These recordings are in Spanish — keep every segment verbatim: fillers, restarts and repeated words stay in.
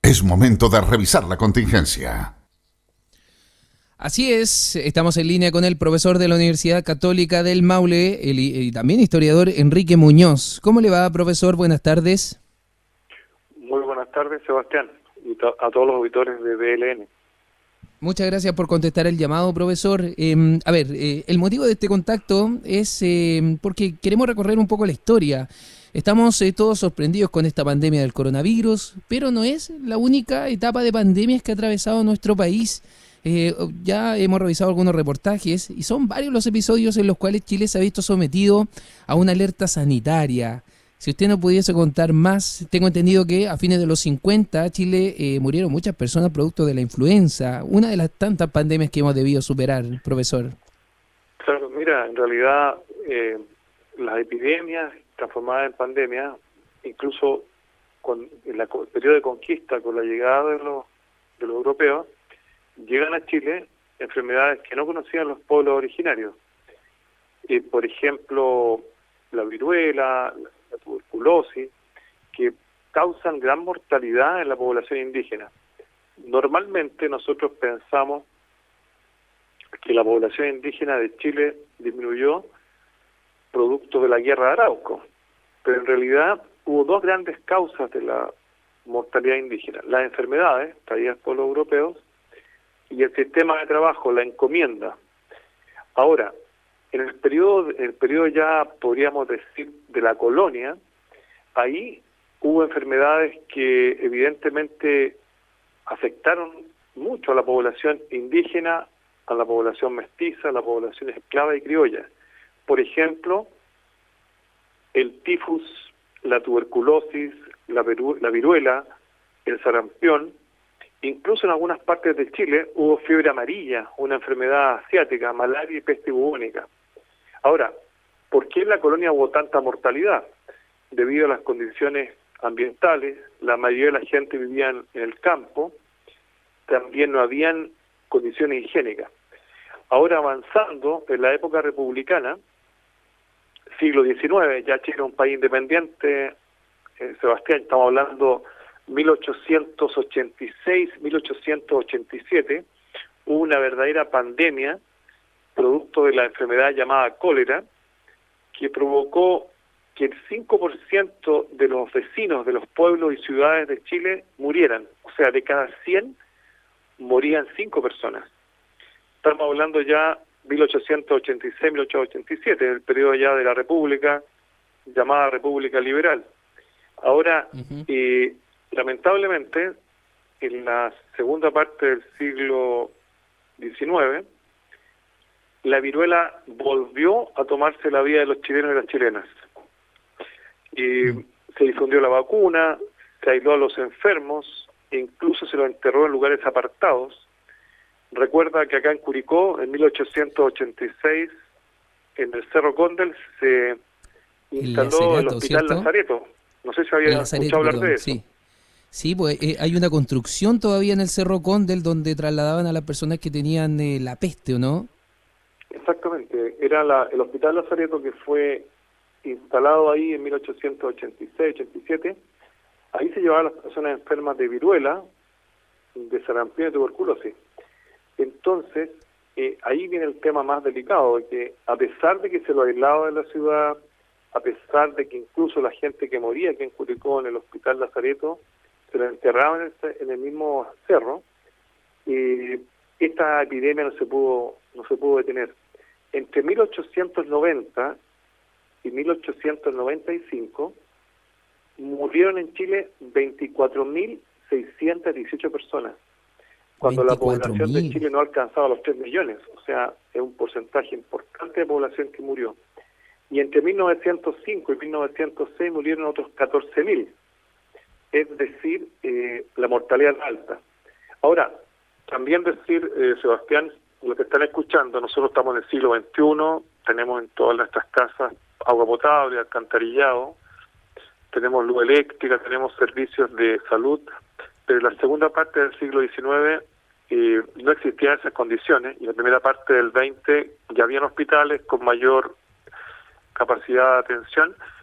Es momento de revisar la contingencia. Así es, estamos en línea con el profesor de la Universidad Católica del Maule el, y también historiador Enrique Muñoz. ¿Cómo le va, profesor? Buenas tardes. Muy buenas tardes, Sebastián, y to- a todos los auditores de B L N. Muchas gracias por contestar el llamado, profesor. Eh, a ver, eh, el motivo de este contacto es eh, porque queremos recorrer un poco la historia. Estamos eh, todos sorprendidos con esta pandemia del coronavirus, pero no es la única etapa de pandemias que ha atravesado nuestro país. Eh, ya hemos revisado algunos reportajes y son varios los episodios en los cuales Chile se ha visto sometido a una alerta sanitaria. Si usted no pudiese contar más, tengo entendido que a fines de los cincuenta Chile eh, murieron muchas personas producto de la influenza, una de las tantas pandemias que hemos debido superar, profesor. Claro, mira, en realidad eh, las epidemias transformadas en pandemias, incluso con en la, el periodo de conquista, con la llegada de los, de los europeos, llegan a Chile enfermedades que no conocían los pueblos originarios. Eh, por ejemplo, la viruela, la tuberculosis, que causan gran mortalidad en la población indígena. Normalmente nosotros pensamos que la población indígena de Chile disminuyó producto de la guerra de Arauco, pero en realidad hubo dos grandes causas de la mortalidad indígena: las enfermedades traídas por los europeos y el sistema de trabajo, la encomienda. Ahora, en el periodo, en el periodo ya podríamos decir de la colonia, ahí hubo enfermedades que evidentemente afectaron mucho a la población indígena, a la población mestiza, a la población esclava y criolla. Por ejemplo, el tifus, la tuberculosis, la, viru- la viruela, el sarampión. Incluso en algunas partes de Chile hubo fiebre amarilla, una enfermedad asiática, malaria y peste bubónica. Ahora, ¿por qué en la colonia hubo tanta mortalidad? Debido a las condiciones ambientales, la mayoría de la gente vivía en, en el campo, también no habían condiciones higiénicas. Ahora, avanzando en la época republicana, siglo diecinueve, ya Chile era un país independiente, eh, Sebastián, estamos hablando mil ochocientos ochenta y seis, mil ochocientos ochenta y siete, hubo una verdadera pandemia producto de la enfermedad llamada cólera, que provocó que el cinco por ciento de los vecinos de los pueblos y ciudades de Chile murieran. O sea, de cada cien morían cinco personas. Estamos hablando ya mil ochocientos ochenta y seis, mil ochocientos ochenta y siete, el periodo ya de la República, llamada República Liberal. Ahora, uh-huh. eh, lamentablemente, en la segunda parte del siglo diecinueve, la viruela volvió a tomarse la vida de los chilenos y las chilenas. Y mm. se difundió la vacuna, se aisló a los enfermos, e incluso se los enterró en lugares apartados. Recuerda que acá en Curicó, en mil ochocientos ochenta y seis, en el Cerro Condel, se instaló el, el Hospital ¿cierto? Lazareto. No sé si había Lazareto, escuchado hablar perdón, de eso. Sí. Sí, pues eh, hay una construcción todavía en el Cerro Condel donde trasladaban a las personas que tenían eh, la peste, ¿o no? Exactamente, era la, el Hospital Lazareto que fue instalado ahí en mil ochocientos ochenta y seis, ochenta y siete. Ahí se llevaban a las personas enfermas de viruela, de sarampión y tuberculosis. Entonces, eh, ahí viene el tema más delicado, de que a pesar de que se lo aislaba de la ciudad, a pesar de que incluso la gente que moría aquí en Curicó, en el Hospital Lazareto, se la enterraban en, el, en el mismo cerro, eh, esta epidemia no se pudo no se pudo detener. Entre mil ochocientos noventa y mil ochocientos noventa y cinco murieron en Chile veinticuatro mil seiscientos dieciocho personas, cuando la población de Chile no alcanzaba los tres millones, o sea, es un porcentaje importante de población que murió. Y entre mil novecientos cinco y mil novecientos seis murieron otros catorce mil, es decir, eh, la mortalidad alta. Ahora, también decir, eh, Sebastián, lo que están escuchando, nosotros estamos en el siglo veintiuno, tenemos en todas nuestras casas agua potable, alcantarillado, tenemos luz eléctrica, tenemos servicios de salud, pero en la segunda parte del siglo diecinueve eh, no existían esas condiciones, y en la primera parte del veinte ya habían hospitales con mayor capacidad de atención,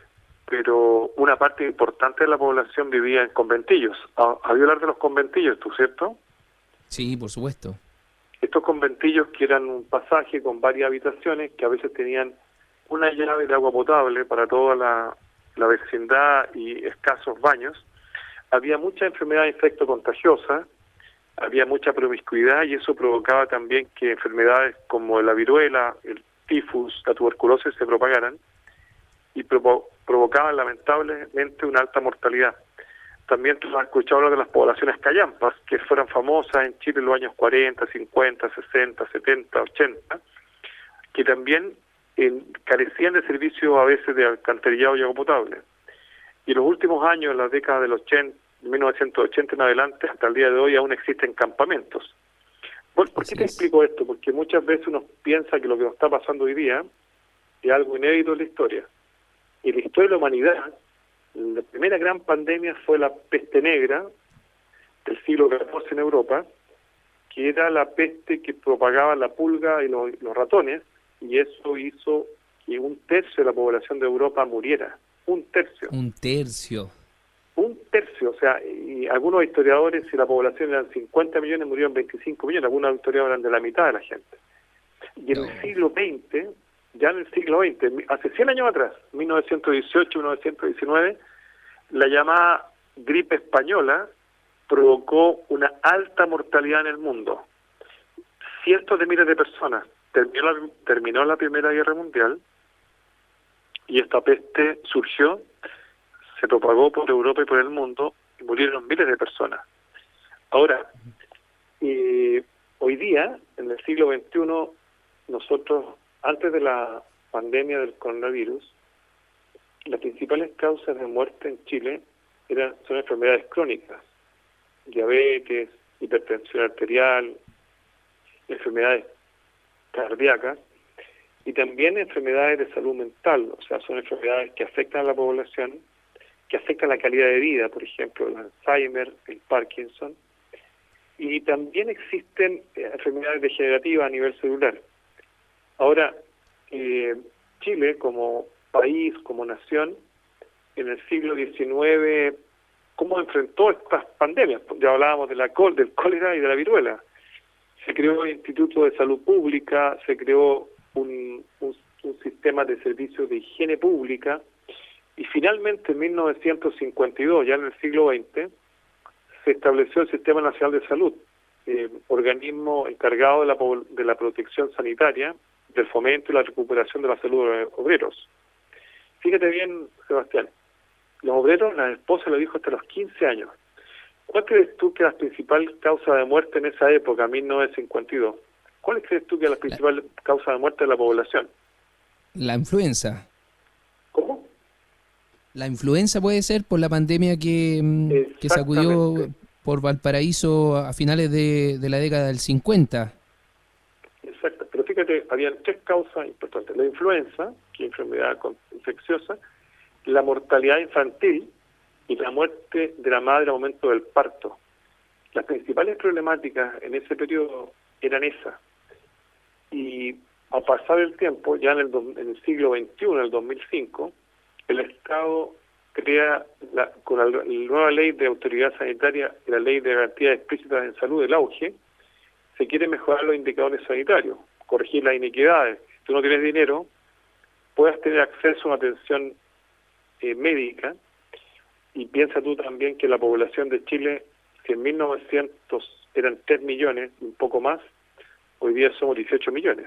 pero una parte importante de la población vivía en conventillos. Había hablar de los conventillos, ¿tú cierto? Sí, por supuesto. Estos conventillos que eran un pasaje con varias habitaciones que a veces tenían una llave de agua potable para toda la, la vecindad y escasos baños. Había mucha enfermedad infectocontagiosa, había mucha promiscuidad y eso provocaba también que enfermedades como la viruela, el tifus, la tuberculosis se propagaran y provo provocaban lamentablemente una alta mortalidad. También tú has escuchado hablar de las poblaciones callampas, que fueron famosas en Chile en los años cuarenta, cincuenta, sesenta, setenta, ochenta, que también eh, carecían de servicios a veces de alcantarillado y agua potable. Y en los últimos años, en la década del ochenta, mil novecientos ochenta en adelante, hasta el día de hoy, aún existen campamentos. ¿Por, ¿por qué te explico esto? Porque muchas veces uno piensa que lo que nos está pasando hoy día es algo inédito en la historia. Y en la historia de la humanidad, la primera gran pandemia fue la peste negra del siglo catorce en Europa, que era la peste que propagaba la pulga y los, los ratones, y eso hizo que un tercio de la población de Europa muriera. Un tercio. Un tercio. Un tercio, o sea, y algunos historiadores, si la población eran cincuenta millones, murieron veinticinco millones, algunos historiadores eran de la mitad de la gente. Y en no. el siglo veinte, ya en el siglo veinte, hace cien años atrás, mil novecientos dieciocho, mil novecientos diecinueve, la llamada gripe española provocó una alta mortalidad en el mundo. Cientos de miles de personas. Terminó la, terminó la Primera Guerra Mundial y esta peste surgió, se propagó por Europa y por el mundo y murieron miles de personas. Ahora, eh, hoy día, en el siglo veintiuno, nosotros, antes de la pandemia del coronavirus, las principales causas de muerte en Chile eran son enfermedades crónicas, diabetes, hipertensión arterial, enfermedades cardíacas y también enfermedades de salud mental, o sea, son enfermedades que afectan a la población, que afectan la calidad de vida, por ejemplo, el Alzheimer, el Parkinson, y también existen eh, enfermedades degenerativas a nivel celular. Ahora, eh, Chile como país, como nación, en el siglo diecinueve, ¿cómo enfrentó estas pandemias? Ya hablábamos de la col, del cólera y de la viruela. Se creó el Instituto de Salud Pública, se creó un, un, un sistema de servicios de higiene pública, y finalmente en mil novecientos cincuenta y dos, ya en el siglo veinte, se estableció el Sistema Nacional de Salud, eh, organismo encargado de la, de la protección sanitaria, del fomento y la recuperación de la salud de los obreros. Fíjate bien, Sebastián, los obreros, la esposa lo dijo hasta los quince años. ¿Cuál crees tú que es la principal causa de muerte en esa época, mil novecientos cincuenta y dos? ¿Cuál crees tú que es la principal la, causa de muerte de la población? La influenza. ¿Cómo? La influenza puede ser por la pandemia que, que sacudió por Valparaíso a finales de, de la década del cincuenta. Exacto, pero fíjate, habían tres causas importantes. La influenza, que es enfermedad infecciosa, la mortalidad infantil y la muerte de la madre al momento del parto. Las principales problemáticas en ese periodo eran esas. Y al pasar el tiempo, ya en el, en el siglo veintiuno, en el dos mil cinco, el Estado crea, la, con la, la nueva ley de autoridad sanitaria y la ley de garantías explícitas en salud, el auge, se quiere mejorar los indicadores sanitarios, corregir las iniquidades. Si tú no tienes dinero, puedas tener acceso a una atención eh, médica, y piensa tú también que la población de Chile, si en mil novecientos eran tres millones, un poco más, hoy día somos dieciocho millones.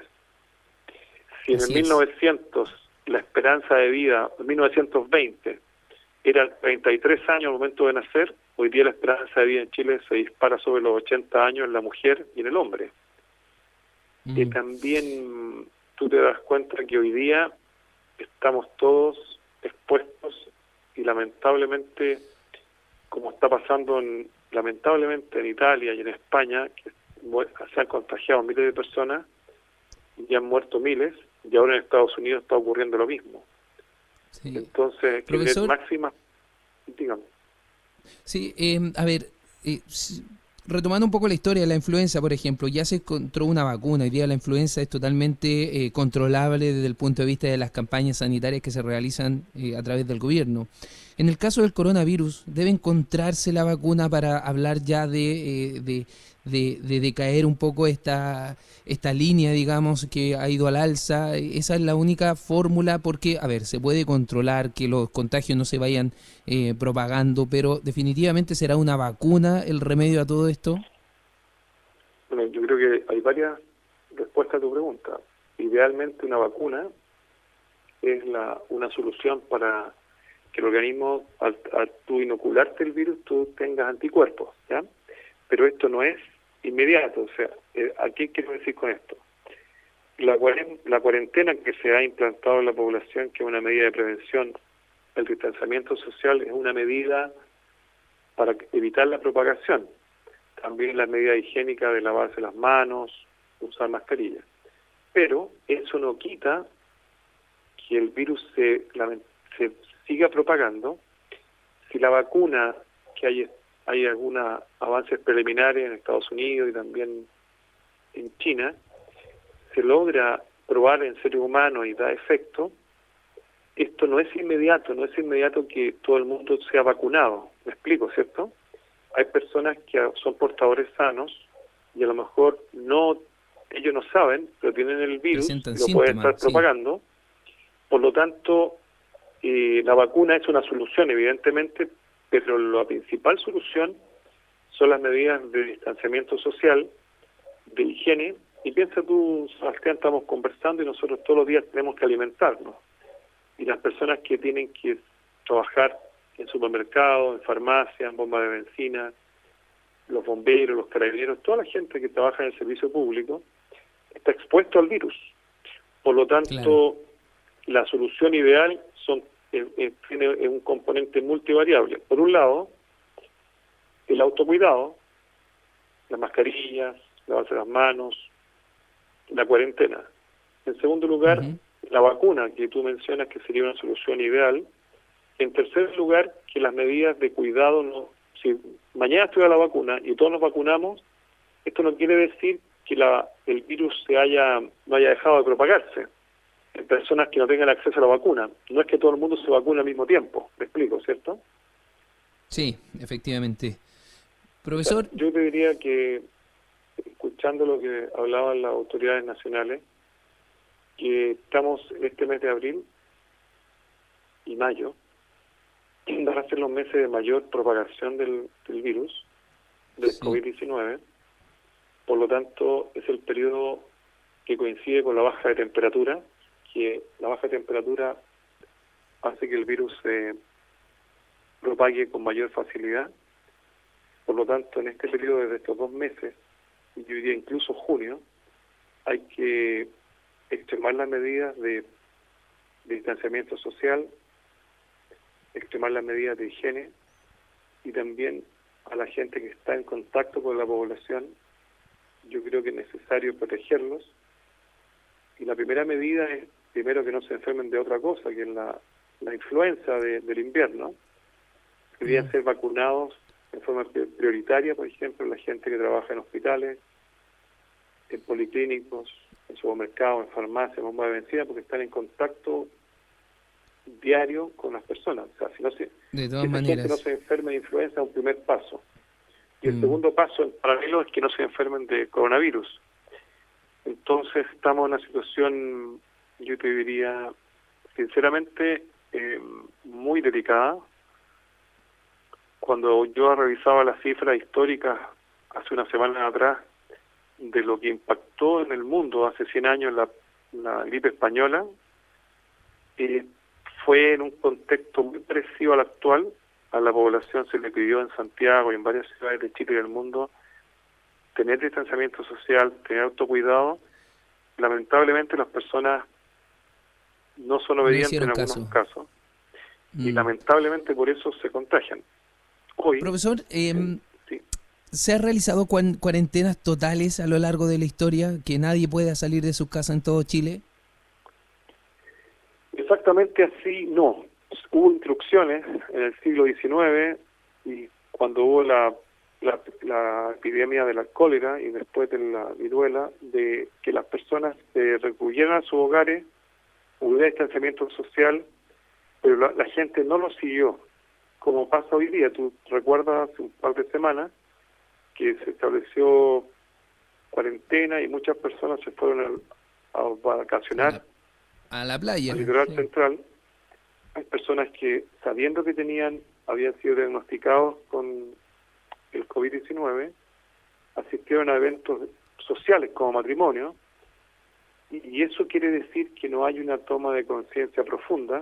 Si en el mil novecientos la esperanza de vida, en mil novecientos veinte, era treinta y tres años al momento de nacer, hoy día la esperanza de vida en Chile se dispara sobre los ochenta años en la mujer y en el hombre. Mm. Y también tú te das cuenta que hoy día estamos todos expuestos y lamentablemente, como está pasando en, lamentablemente en Italia y en España, que se han contagiado miles de personas y han muerto miles, y ahora en Estados Unidos está ocurriendo lo mismo. Sí. Entonces, que tener máxima, digamos. Sí, eh, a ver, eh, retomando un poco la historia de la influenza, por ejemplo, ya se encontró una vacuna. Hoy día la influenza es totalmente eh, controlable desde el punto de vista de las campañas sanitarias que se realizan eh, a través del gobierno. En el caso del coronavirus, ¿debe encontrarse la vacuna para hablar ya de, eh, de, de, de decaer un poco esta, esta línea, digamos, que ha ido al alza? Esa es la única fórmula porque, a ver, se puede controlar que los contagios no se vayan eh, propagando, pero definitivamente será una vacuna el remedio a todo esto. Bueno, yo creo que hay varias respuestas a tu pregunta. Idealmente una vacuna es la una solución para que el organismo, al, al tú inocularte el virus, tú tengas anticuerpos, ¿ya? Pero esto no es inmediato, o sea, eh, ¿a qué quiero decir con esto? La, la cuarentena que se ha implantado en la población, que es una medida de prevención, el distanciamiento social es una medida para evitar la propagación. También la medida higiénica de lavarse las manos, usar mascarilla. Pero eso no quita que el virus se, se siga propagando. Si la vacuna, que hay, hay algunos avances preliminares en Estados Unidos y también en China, se logra probar en seres humanos y da efecto, esto no es inmediato, no es inmediato que todo el mundo sea vacunado. ¿Me explico, cierto? Hay personas que son portadores sanos y a lo mejor no, ellos no saben, pero tienen el virus, y lo pueden estar propagando. Sí. Por lo tanto, eh, la vacuna es una solución, evidentemente, pero la principal solución son las medidas de distanciamiento social, de higiene. Y piensa tú, Sebastián, estamos conversando y nosotros todos los días tenemos que alimentarnos. Y las personas que tienen que trabajar en supermercados, en farmacias, en bombas de benzina, los bomberos, los carabineros, toda la gente que trabaja en el servicio público está expuesto al virus. Por lo tanto, claro, la solución ideal son eh, eh, tiene un componente multivariable. Por un lado, el autocuidado, las mascarillas, lavarse las manos, la cuarentena. En segundo lugar, uh-huh. la vacuna, que tú mencionas que sería una solución ideal. En tercer lugar, que las medidas de cuidado, no, si mañana estuviera la vacuna y todos nos vacunamos, esto no quiere decir que la, el virus se haya no haya dejado de propagarse en personas que no tengan acceso a la vacuna. No es que todo el mundo se vacune al mismo tiempo, ¿me explico, cierto? Sí, efectivamente. Profesor... O sea, yo te diría que, escuchando lo que hablaban las autoridades nacionales, que estamos en este mes de abril y mayo, van a ser los meses de mayor propagación del, del virus, del sí. COVID diecinueve. Por lo tanto, es el periodo que coincide con la baja de temperatura, que la baja de temperatura hace que el virus se propague con mayor facilidad. Por lo tanto, en este periodo, desde estos dos meses, y yo diría incluso junio, hay que extremar las medidas de, de distanciamiento social, extremar las medidas de higiene y también a la gente que está en contacto con la población, yo creo que es necesario protegerlos. Y la primera medida es, primero, que no se enfermen de otra cosa, que es la, la influenza de, del invierno. Deberían ser vacunados en forma prioritaria, por ejemplo, la gente que trabaja en hospitales, en policlínicos, en supermercados, en farmacias, en bombas de benzina, porque están en contacto diario con las personas. O sea, si no se, de todas si maneras, gente no se enferma de influenza, es un primer paso. Y el mm. segundo paso, en paralelo, es que no se enfermen de coronavirus. Entonces, estamos en una situación, yo te diría, sinceramente, eh, muy delicada. Cuando yo revisaba las cifras históricas hace una semana atrás de lo que impactó en el mundo hace cien años la, la gripe española, eh, fue en un contexto muy parecido al actual. A la población se le pidió en Santiago y en varias ciudades de Chile y del mundo tener distanciamiento social, tener autocuidado. Lamentablemente las personas no son obedientes no en algunos caso. casos mm. y lamentablemente por eso se contagian. Hoy, Profesor, eh, sí, sí. ¿se han realizado cuarentenas totales a lo largo de la historia, que nadie pueda salir de su casa en todo Chile? Exactamente así, no. Hubo instrucciones en el siglo diecinueve y cuando hubo la, la, la epidemia de la cólera y después de la viruela, de que las personas se recluyeran a sus hogares, hubiera distanciamiento social, pero la, la gente no lo siguió, como pasa hoy día. Tú recuerdas hace un par de semanas que se estableció cuarentena y muchas personas se fueron a, a vacacionar a la, a la playa, al litoral sí. central. Hay personas que, sabiendo que tenían, habían sido diagnosticados con el COVID diecinueve, asistieron a eventos sociales como matrimonio, y, y eso quiere decir que no hay una toma de conciencia profunda,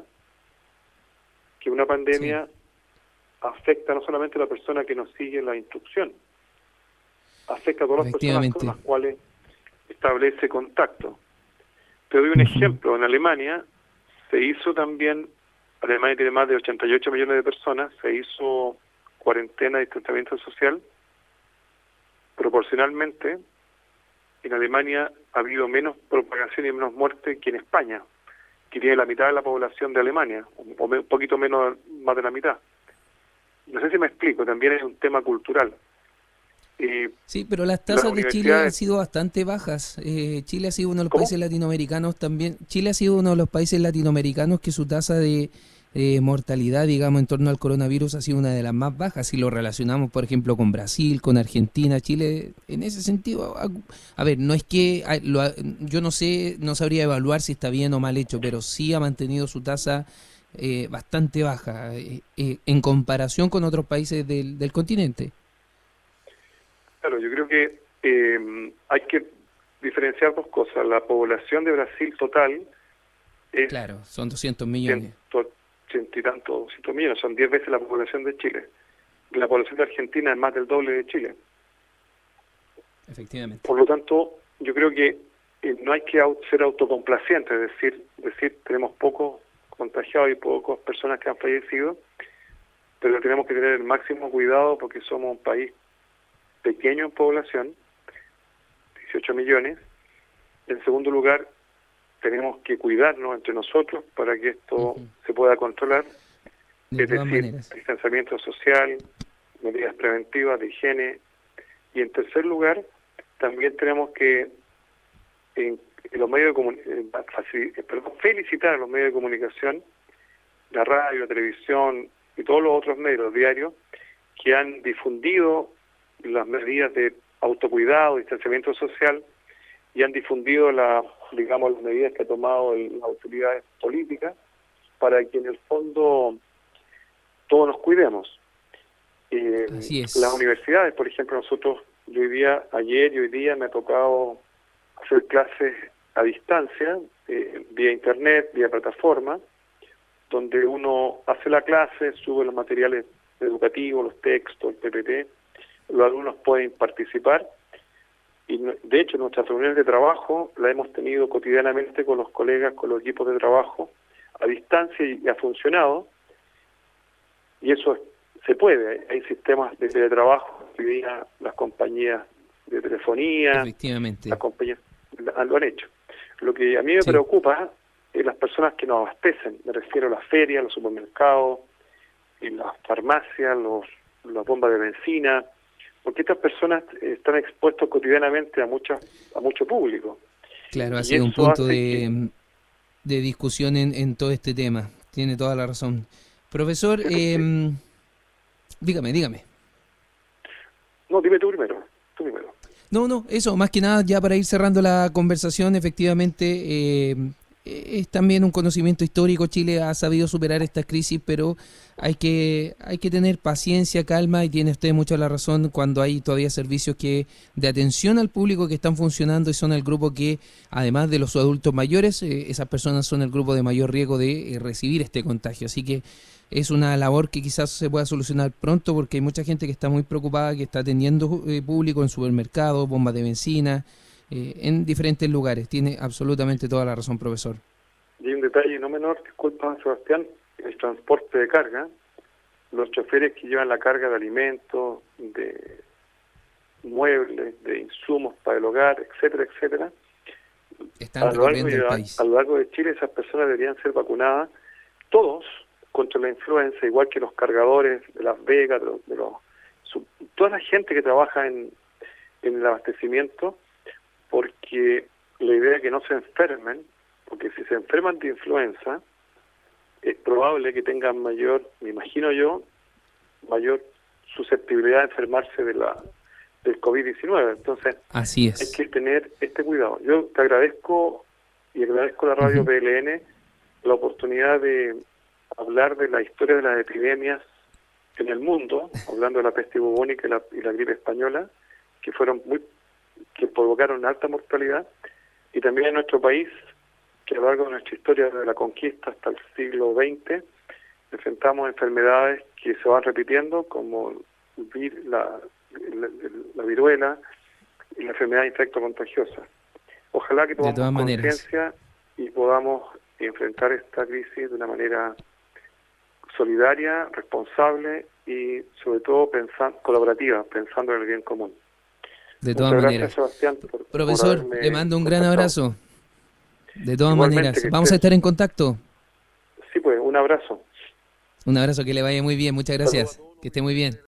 que una pandemia sí. afecta no solamente a la persona que nos sigue la instrucción, afecta a todas las personas con las cuales establece contacto. Te doy un uh-huh. ejemplo. En Alemania se hizo también, Alemania tiene más de ochenta y ocho millones de personas, se hizo cuarentena y distanciamiento social. Proporcionalmente, en Alemania ha habido menos propagación y menos muerte que en España, que tiene la mitad de la población de Alemania, o un poquito menos, más de la mitad. No sé si me explico, también es un tema cultural. Eh, sí, pero las tasas de Chile han sido bastante bajas. Eh, Chile ha sido uno de los ¿Cómo? países latinoamericanos también. Chile ha sido uno de los países latinoamericanos que su tasa de eh, mortalidad, digamos, en torno al coronavirus ha sido una de las más bajas. Si lo relacionamos, por ejemplo, con Brasil, con Argentina, Chile, en ese sentido, a, a ver, no es que a, lo, yo no sé, no sabría evaluar si está bien o mal hecho, pero sí ha mantenido su tasa eh, bastante baja eh, eh, en comparación con otros países del, del continente. Claro, yo creo que eh, hay que diferenciar dos cosas. La población de Brasil total es... Claro, son doscientos millones. Ciento y tantos, doscientos millones, son diez veces la población de Chile. La población de Argentina es más del doble de Chile. Efectivamente. Por lo tanto, yo creo que eh, no hay que au- ser autocomplacientes, es decir, decir, tenemos pocos contagiados y pocas personas que han fallecido, pero tenemos que tener el máximo cuidado porque somos un país pequeño en población, dieciocho millones. En segundo lugar, tenemos que cuidarnos entre nosotros para que esto uh-huh. se pueda controlar, de es decir, maneras. distanciamiento social, medidas preventivas de higiene. Y en tercer lugar, también tenemos que en, en los medios de comunicación, perdón, felicitar a los medios de comunicación, la radio, la televisión y todos los otros medios diarios que han difundido las medidas de autocuidado, distanciamiento social, y han difundido la, digamos, las medidas que ha tomado el, las autoridades políticas para que en el fondo todos nos cuidemos. Eh, Así es. Las universidades, por ejemplo, nosotros, yo hoy día, ayer y hoy día me ha tocado hacer clases a distancia, eh, vía internet, vía plataforma, donde uno hace la clase, sube los materiales educativos, los textos, el P P T, los alumnos pueden participar. Y de hecho nuestras reuniones de trabajo las hemos tenido cotidianamente con los colegas, con los equipos de trabajo a distancia y ha funcionado, y eso se puede. Hay sistemas de teletrabajo que hoy día las compañías de telefonía, efectivamente, las compañías lo han hecho. Lo que a mí me sí. preocupa es las personas que nos abastecen, me refiero a las ferias, los supermercados, y las farmacias, los, las bombas de benzina, porque estas personas están expuestas cotidianamente a mucha, a mucho público. Claro, ha sido un punto de, que... de discusión en, en todo este tema. Tiene toda la razón. Profesor, eh, dígame, dígame. No, dime tú primero, tú primero. No, no, eso, más que nada, ya para ir cerrando la conversación, efectivamente, eh, es también un conocimiento histórico. Chile ha sabido superar esta crisis, pero hay que hay que tener paciencia, calma, y tiene usted mucha la razón cuando hay todavía servicios que de atención al público que están funcionando y son el grupo que, además de los adultos mayores, eh, esas personas son el grupo de mayor riesgo de eh, recibir este contagio. Así que es una labor que quizás se pueda solucionar pronto, porque hay mucha gente que está muy preocupada, que está atendiendo eh, público en supermercados, bombas de benzina, Eh, en diferentes lugares. Tiene absolutamente toda la razón, profesor. Y un detalle no menor, disculpa, Sebastián, el transporte de carga, los choferes que llevan la carga de alimentos, de muebles, de insumos para el hogar, etcétera, etcétera, están recorriendo el país. A lo largo de Chile esas personas deberían ser vacunadas, todos, contra la influenza, igual que los cargadores de Las Vegas, de los, de los su, toda la gente que trabaja en, en el abastecimiento, porque la idea es que no se enfermen, porque si se enferman de influenza, es probable que tengan mayor, me imagino yo, mayor susceptibilidad de enfermarse de la del COVID diecinueve. Entonces, así es. Hay que tener este cuidado. Yo te agradezco y agradezco a la radio uh-huh. P L N la oportunidad de hablar de la historia de las epidemias en el mundo, hablando de la peste bubónica y la, y la gripe española, que fueron muy que provocaron alta mortalidad, y también en nuestro país, que a lo largo de nuestra historia desde la conquista hasta el siglo veinte, enfrentamos enfermedades que se van repitiendo, como la, la, la viruela y la enfermedad infectocontagiosa. Ojalá que tomemos conciencia y podamos enfrentar esta crisis de una manera solidaria, responsable y sobre todo pensando, colaborativa, pensando en el bien común. De todas Muchas maneras. Gracias, Sebastián, por, Profesor, por le mando un gran abrazo. De todas Igualmente, maneras, vamos a estar en contacto. Sí, pues, un abrazo. Un abrazo, que le vaya muy bien, muchas gracias. Que esté muy bien.